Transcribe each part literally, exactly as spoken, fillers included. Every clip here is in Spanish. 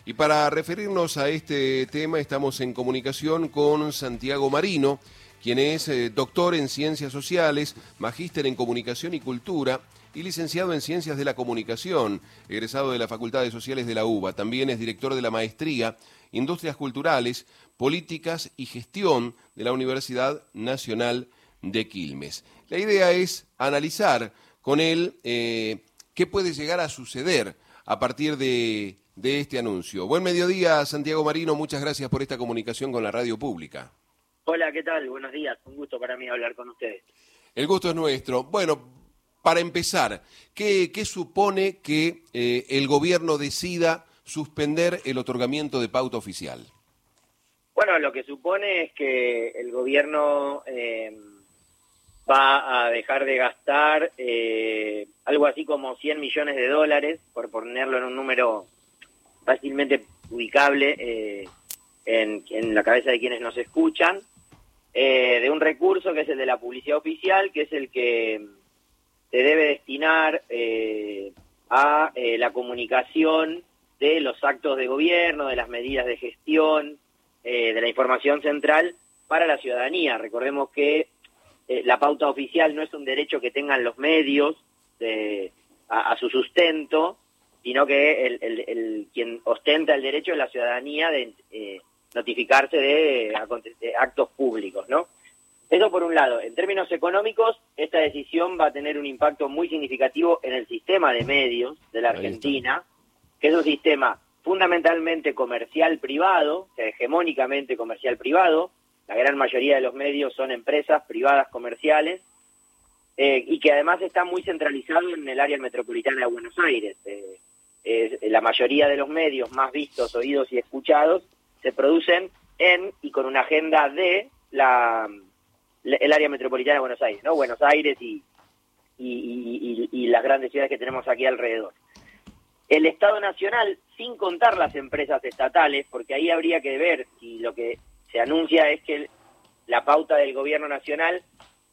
Y para referirnos a este tema estamos en comunicación con Santiago Marino, quien es eh, doctor en Ciencias Sociales, magíster en Comunicación y Cultura y licenciado en Ciencias de la Comunicación, egresado de la Facultad de Sociales de la UBA. También es director de la Maestría Industrias Culturales, Políticas y Gestión de la Universidad Nacional de Quilmes. La idea es analizar con él eh, qué puede llegar a suceder a partir de, de este anuncio. Buen mediodía, Santiago Marino, muchas gracias por esta comunicación con la radio pública. Hola, ¿qué tal? Buenos días, un gusto para mí hablar con ustedes. El gusto es nuestro. Bueno, para empezar, ¿qué, qué supone que eh, el gobierno decida suspender el otorgamiento de pauta oficial? Bueno, lo que supone es que el gobierno eh, va a dejar de gastar eh, algo así como cien millones de dólares, por ponerlo en un número fácilmente ubicable eh, en, en la cabeza de quienes nos escuchan, eh, de un recurso que es el de la publicidad oficial, que es el que se debe destinar eh, a eh, la comunicación de los actos de gobierno, de las medidas de gestión, eh, de la información central para la ciudadanía. Recordemos que eh, la pauta oficial no es un derecho que tengan los medios de, a, a su sustento, sino que el, el, el quien ostenta el derecho es la ciudadanía de eh, notificarse de, de actos públicos, ¿no? Eso por un lado. En términos económicos, esta decisión va a tener un impacto muy significativo en el sistema de medios de la Argentina, que es un sistema fundamentalmente comercial privado, o sea, hegemónicamente comercial privado. La gran mayoría de los medios son empresas privadas comerciales, eh, y que además está muy centralizado en el área metropolitana de Buenos Aires. Eh, eh, la mayoría de los medios más vistos, oídos y escuchados se producen en y con una agenda de la el área metropolitana de Buenos Aires, ¿no? Buenos Aires y, y, y, y, y las grandes ciudades que tenemos aquí alrededor. El Estado Nacional, sin contar las empresas estatales, porque ahí habría que ver si lo que se anuncia es que la pauta del gobierno nacional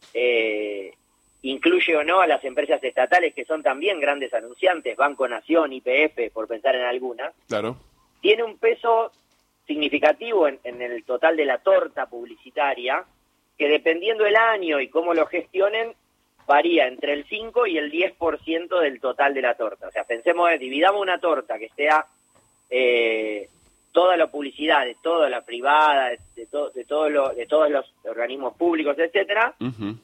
eh, incluye o no a las empresas estatales, que son también grandes anunciantes, Banco Nación, Y P F, por pensar en algunas. Claro. Tiene un peso significativo en, en el total de la torta publicitaria, que dependiendo del año y cómo lo gestionen, varía entre el cinco y el diez por ciento del total de la torta. O sea, pensemos, dividamos una torta que sea eh, toda la publicidad, de toda la privada, de, de, to, de, todo lo, de todos los organismos públicos, etcétera. Uh-huh.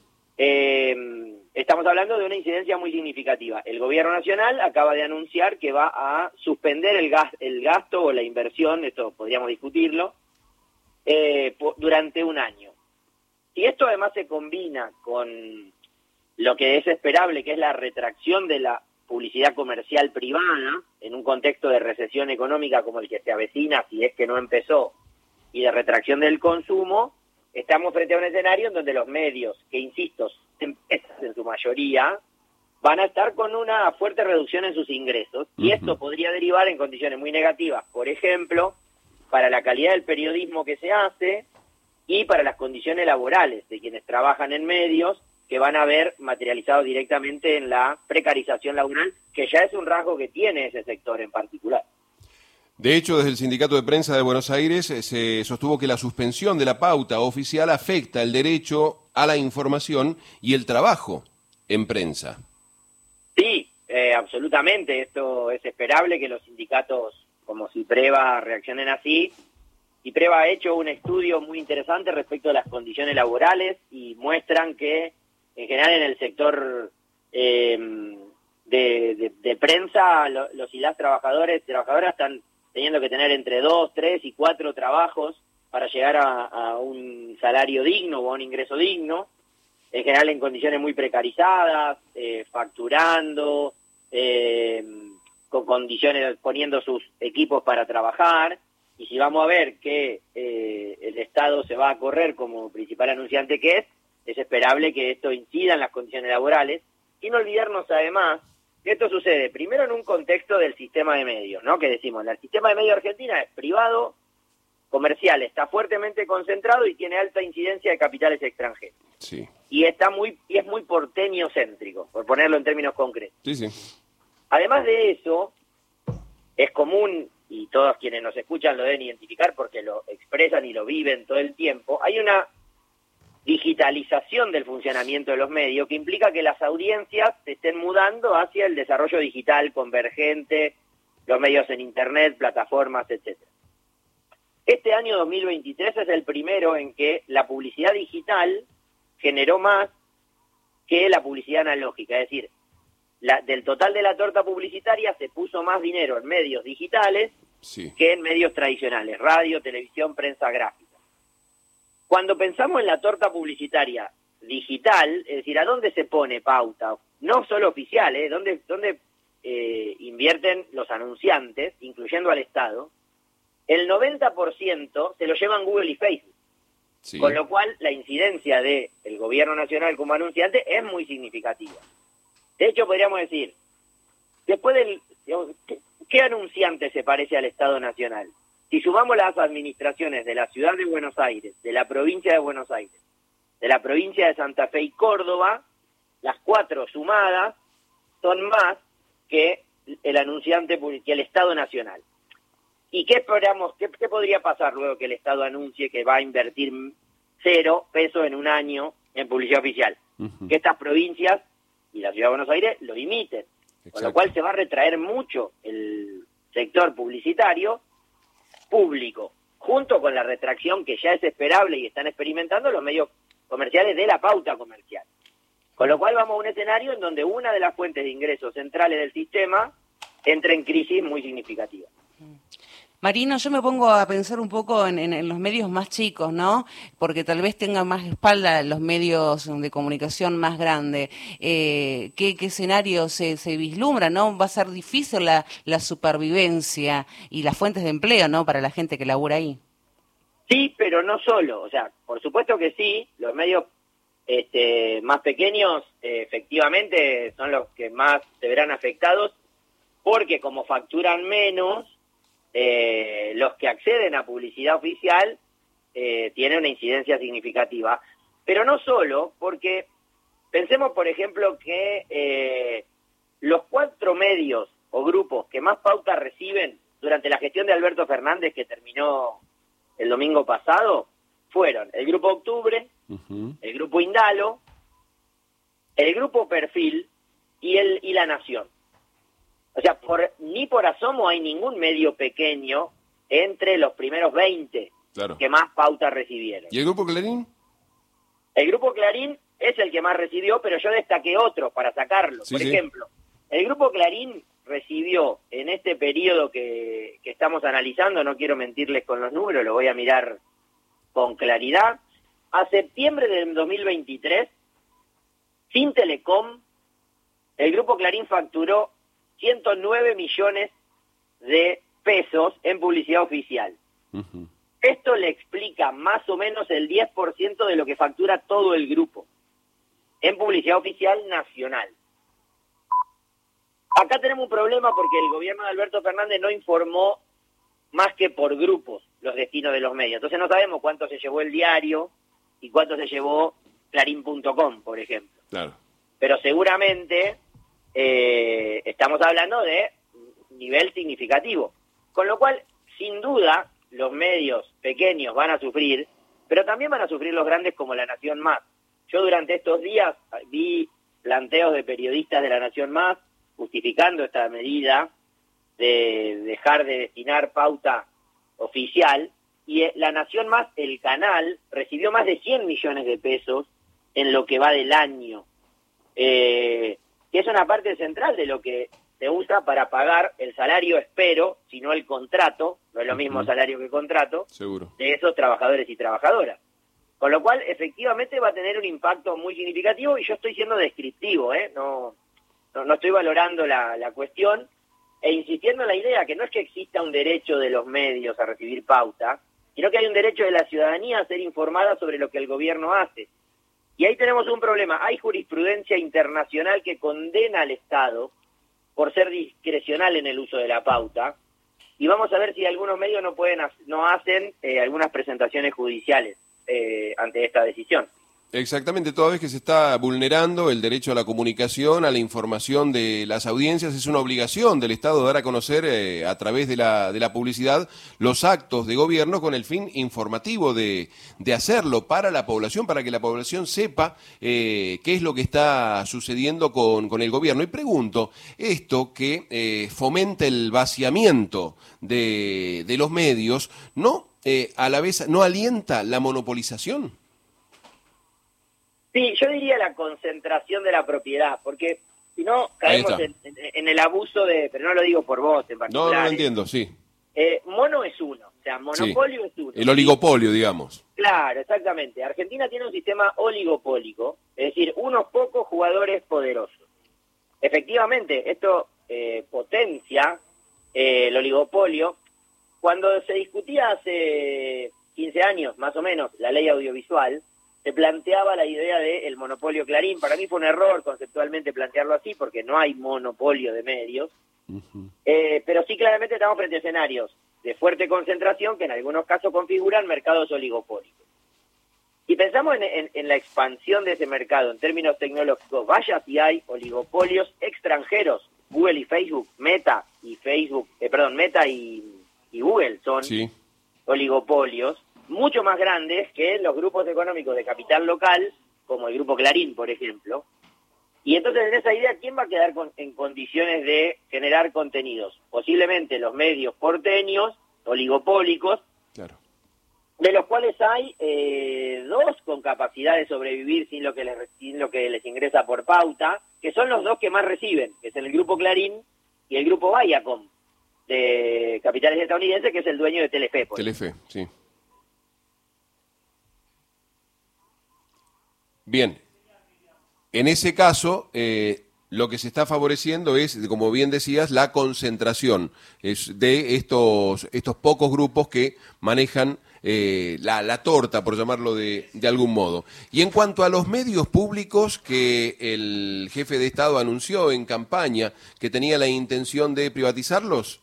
eh, estamos hablando de una incidencia muy significativa. El gobierno nacional acaba de anunciar que va a suspender el, gas, el gasto o la inversión, esto podríamos discutirlo, eh, por, durante un año. Si esto además se combina con lo que es esperable, que es la retracción de la publicidad comercial privada, en un contexto de recesión económica como el que se avecina, si es que no empezó, y de retracción del consumo, estamos frente a un escenario en donde los medios, que insisto, empresas en su mayoría, van a estar con una fuerte reducción en sus ingresos, y uh-huh. esto podría derivar en condiciones muy negativas, por ejemplo, para la calidad del periodismo que se hace, y para las condiciones laborales de quienes trabajan en medios, que van a ver materializado directamente en la precarización laboral, que ya es un rasgo que tiene ese sector en particular. De hecho, desde el Sindicato de Prensa de Buenos Aires eh, se sostuvo que la suspensión de la pauta oficial afecta el derecho a la información y el trabajo en prensa. Sí, eh, absolutamente. Esto es esperable que los sindicatos como CIPREVA reaccionen así. CIPREVA ha hecho un estudio muy interesante respecto a las condiciones laborales y muestran que, en general, en el sector eh, de, de, de prensa, lo, los y las trabajadores, trabajadoras están teniendo que tener entre dos, tres y cuatro trabajos para llegar a, a un salario digno o a un ingreso digno, en general en condiciones muy precarizadas, eh, facturando, eh, con condiciones, poniendo sus equipos para trabajar. Y si vamos a ver que eh, el Estado se va a correr como principal anunciante que es, es esperable que esto incida en las condiciones laborales, sin olvidarnos además que esto sucede primero en un contexto del sistema de medios, ¿no? Que decimos, el sistema de medios argentina es privado, comercial, está fuertemente concentrado y tiene alta incidencia de capitales extranjeros. Sí. Y está muy y es muy porteño céntrico, por ponerlo en términos concretos. Sí, sí. Además de eso, es común y todos quienes nos escuchan lo deben identificar porque lo expresan y lo viven todo el tiempo, hay una digitalización del funcionamiento de los medios que implica que las audiencias se estén mudando hacia el desarrollo digital convergente, los medios en internet, plataformas, etcétera. Este año dos mil veintitrés es el primero en que la publicidad digital generó más que la publicidad analógica, es decir, la, del total de la torta publicitaria se puso más dinero en medios digitales sí. que en medios tradicionales, radio, televisión, prensa gráfica. Cuando pensamos en la torta publicitaria digital, es decir, ¿a dónde se pone pauta? No solo oficial, ¿eh? ¿Dónde, dónde eh, invierten los anunciantes, incluyendo al Estado? El noventa por ciento se lo llevan Google y Facebook, sí. con lo cual la incidencia del gobierno nacional como anunciante es muy significativa. De hecho, podríamos decir, después del, digamos, ¿qué, qué anunciante se parece al Estado Nacional? Si sumamos las administraciones de la Ciudad de Buenos Aires, de la provincia de Buenos Aires, de la provincia de Santa Fe y Córdoba, las cuatro sumadas son más que el anunciante, que el Estado Nacional. ¿Y qué esperamos, qué, qué podría pasar luego que el Estado anuncie que va a invertir cero pesos en un año en publicidad oficial? Uh-huh. Que estas provincias y la Ciudad de Buenos Aires lo imiten, Exacto. con lo cual se va a retraer mucho el sector publicitario público, junto con la retracción que ya es esperable y están experimentando los medios comerciales de la pauta comercial. Con lo cual vamos a un escenario en donde una de las fuentes de ingresos centrales del sistema entra en crisis muy significativa. Marino, yo me pongo a pensar un poco en, en, en los medios más chicos, ¿no? Porque tal vez tengan más espalda los medios de comunicación más grandes. Eh, ¿qué, ¿Qué escenario se, se vislumbra, no? Va a ser difícil la, la supervivencia y las fuentes de empleo, ¿no? Para la gente que labura ahí. Sí, pero no solo. O sea, por supuesto que sí, los medios este, más pequeños eh, efectivamente son los que más se verán afectados porque como facturan menos, Eh, los que acceden a publicidad oficial eh, tienen una incidencia significativa. Pero no solo, porque pensemos, por ejemplo, que eh, los cuatro medios o grupos que más pautas reciben durante la gestión de Alberto Fernández, que terminó el domingo pasado, fueron el Grupo Octubre, uh-huh. el Grupo Indalo, el Grupo Perfil y, el, y La Nación. O sea, por, ni por asomo hay ningún medio pequeño entre los primeros veinte claro. que más pautas recibieron. ¿Y el Grupo Clarín? El Grupo Clarín es el que más recibió, pero yo destaqué otros para sacarlo. Sí, por sí. ejemplo, el Grupo Clarín recibió en este periodo que, que estamos analizando, no quiero mentirles con los números, lo voy a mirar con claridad, a septiembre del dos mil veintitrés, sin Telecom, el Grupo Clarín facturó ciento nueve millones de pesos en publicidad oficial. Uh-huh. Esto le explica más o menos el diez por ciento de lo que factura todo el grupo en publicidad oficial nacional. Acá tenemos un problema porque el gobierno de Alberto Fernández no informó más que por grupos los destinos de los medios. Entonces no sabemos cuánto se llevó el diario y cuánto se llevó Clarín punto com, por ejemplo. Claro. Pero seguramente Eh, estamos hablando de nivel significativo, con lo cual sin duda los medios pequeños van a sufrir, pero también van a sufrir los grandes como La Nación Más. Yo durante estos días vi planteos de periodistas de La Nación Más justificando esta medida de dejar de destinar pauta oficial, y La Nación Más, el canal, recibió más de cien millones de pesos en lo que va del año, eh, que es una parte central de lo que se usa para pagar el salario, espero, si no el contrato, no es lo mismo uh-huh. salario que contrato, seguro, de esos trabajadores y trabajadoras. Con lo cual, efectivamente, va a tener un impacto muy significativo, y yo estoy siendo descriptivo, ¿eh? No, no, no estoy valorando la, la cuestión, e insistiendo en la idea que no es que exista un derecho de los medios a recibir pauta, sino que hay un derecho de la ciudadanía a ser informada sobre lo que el gobierno hace. Y ahí tenemos un problema. Hay jurisprudencia internacional que condena al Estado por ser discrecional en el uso de la pauta, y vamos a ver si algunos medios no pueden no hacen eh, algunas presentaciones judiciales eh, ante esta decisión. Exactamente, toda vez que se está vulnerando el derecho a la comunicación, a la información de las audiencias, es una obligación del Estado dar a conocer eh, a través de la, de la publicidad los actos de gobierno con el fin informativo de, de hacerlo para la población, para que la población sepa eh, qué es lo que está sucediendo con, con el gobierno. Y pregunto, esto que eh, fomenta el vaciamiento de, de los medios, ¿no eh, a la vez no alienta la monopolización? Sí, yo diría la concentración de la propiedad, porque si no caemos en, en, en el abuso de, pero no lo digo por vos en particular. No, no lo entiendo, sí. Eh, mono es uno, o sea, monopolio sí. es uno. El oligopolio, digamos. Claro, exactamente. Argentina tiene un sistema oligopólico, es decir, unos pocos jugadores poderosos. Efectivamente, esto eh, potencia eh, el oligopolio. Cuando se discutía hace quince años, más o menos, la ley audiovisual, se planteaba la idea del monopolio Clarín. Para mí fue un error conceptualmente plantearlo así, porque no hay monopolio de medios. Uh-huh. eh, pero sí claramente estamos frente a escenarios de fuerte concentración que en algunos casos configuran mercados oligopólicos. Y pensamos en, en, en la expansión de ese mercado en términos tecnológicos. Vaya si hay oligopolios extranjeros. Google y Facebook, Meta y Facebook, eh, perdón, Meta y, y Google son sí. oligopolios mucho más grandes que los grupos económicos de capital local, como el Grupo Clarín, por ejemplo. Y entonces en esa idea, ¿quién va a quedar con, en condiciones de generar contenidos? Posiblemente los medios porteños, oligopólicos, claro. de los cuales hay eh, dos con capacidad de sobrevivir sin lo, que les, sin lo que les ingresa por pauta, que son los dos que más reciben, que es el Grupo Clarín y el Grupo Viacom, de capitales estadounidenses, que es el dueño de Telefe. Por Telefe, ejemplo. sí. Bien, en ese caso, eh, lo que se está favoreciendo es, como bien decías, la concentración es de estos, estos pocos grupos que manejan eh, la, la torta, por llamarlo de, de algún modo. Y en cuanto a los medios públicos que el jefe de Estado anunció en campaña que tenía la intención de privatizarlos.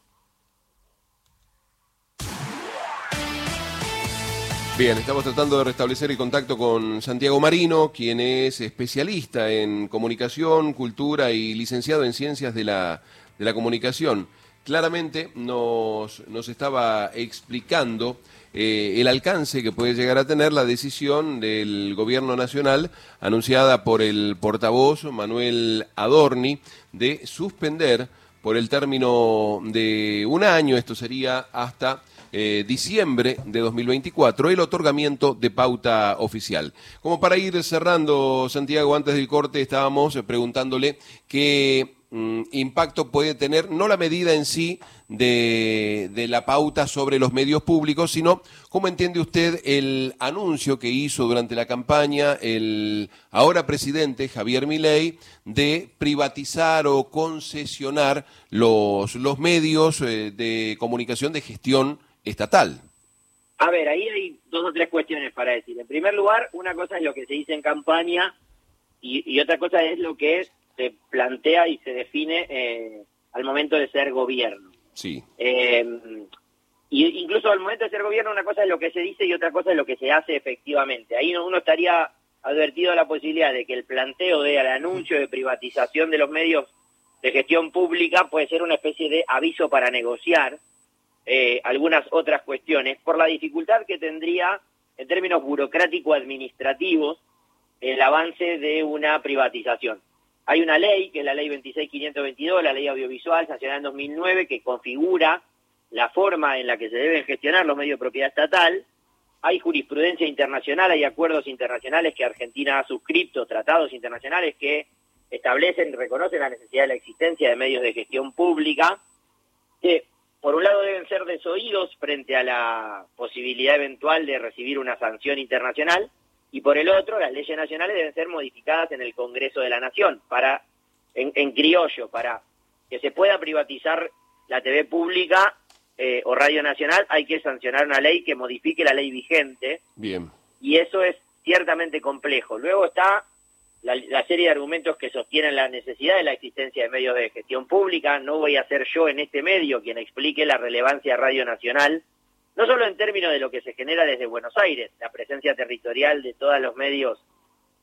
Bien, estamos tratando de restablecer el contacto con Santiago Marino, quien es especialista en comunicación, cultura y licenciado en ciencias de la, de la comunicación. Claramente nos, nos estaba explicando eh, el alcance que puede llegar a tener la decisión del Gobierno Nacional anunciada por el portavoz Manuel Adorni de suspender por el término de un año, esto sería hasta Eh, diciembre de dos mil veinticuatro, el otorgamiento de pauta oficial. Como para ir cerrando, Santiago, antes del corte estábamos preguntándole qué mm, impacto puede tener, no la medida en sí de, de la pauta sobre los medios públicos, sino cómo entiende usted el anuncio que hizo durante la campaña el ahora presidente Javier Milei de privatizar o concesionar los, los medios eh, de comunicación de gestión estatal. A ver, ahí hay dos o tres cuestiones para decir. En primer lugar, una cosa es lo que se dice en campaña y, y otra cosa es lo que se plantea y se define eh, al momento de ser gobierno. Sí. Eh, y incluso al momento de ser gobierno, una cosa es lo que se dice y otra cosa es lo que se hace efectivamente. Ahí uno estaría advertido de la posibilidad de que el planteo del anuncio de privatización de los medios de gestión pública puede ser una especie de aviso para negociar Eh, algunas otras cuestiones, por la dificultad que tendría en términos burocrático-administrativos el avance de una privatización. Hay una ley, que es la ley veintiséis mil quinientos veintidós, la ley audiovisual, sancionada en dos mil nueve, que configura la forma en la que se deben gestionar los medios de propiedad estatal. Hay jurisprudencia internacional, hay acuerdos internacionales que Argentina ha suscrito, tratados internacionales que establecen y reconocen la necesidad de la existencia de medios de gestión pública, que por un lado deben ser desoídos frente a la posibilidad eventual de recibir una sanción internacional, y por el otro, las leyes nacionales deben ser modificadas en el Congreso de la Nación, para en, en criollo, para que se pueda privatizar la T V pública eh, o Radio Nacional, hay que sancionar una ley que modifique la ley vigente. Bien. Y eso es ciertamente complejo. Luego está La, la serie de argumentos que sostienen la necesidad de la existencia de medios de gestión pública. No voy a ser yo en este medio quien explique la relevancia de Radio Nacional, no solo en términos de lo que se genera desde Buenos Aires, la presencia territorial de todos los medios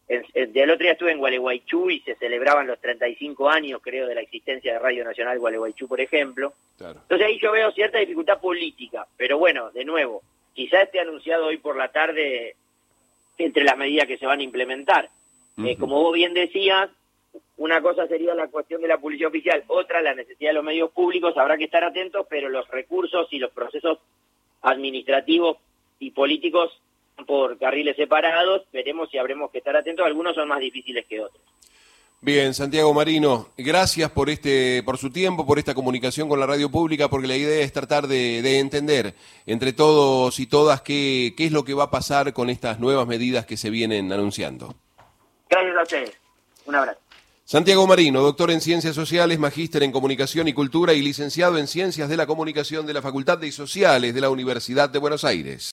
En, en, del otro día estuve en Gualeguaychú y se celebraban los treinta y cinco años, creo, de la existencia de Radio Nacional Gualeguaychú, por ejemplo. Claro. Entonces ahí yo veo cierta dificultad política, pero bueno, de nuevo, quizá esté anunciado hoy por la tarde entre las medidas que se van a implementar. Uh-huh. Eh, como vos bien decías, una cosa sería la cuestión de la publicidad oficial, otra la necesidad de los medios públicos, habrá que estar atentos, pero los recursos y los procesos administrativos y políticos por carriles separados, veremos si habremos que estar atentos, algunos son más difíciles que otros. Bien, Santiago Marino, gracias por este, por su tiempo, por esta comunicación con la radio pública, porque la idea es tratar de, de entender entre todos y todas qué, qué es lo que va a pasar con estas nuevas medidas que se vienen anunciando. Gracias a ustedes, un abrazo. Santiago Marino, doctor en Ciencias Sociales, magíster en Comunicación y Cultura y licenciado en Ciencias de la Comunicación de la Facultad de Sociales de la Universidad de Buenos Aires.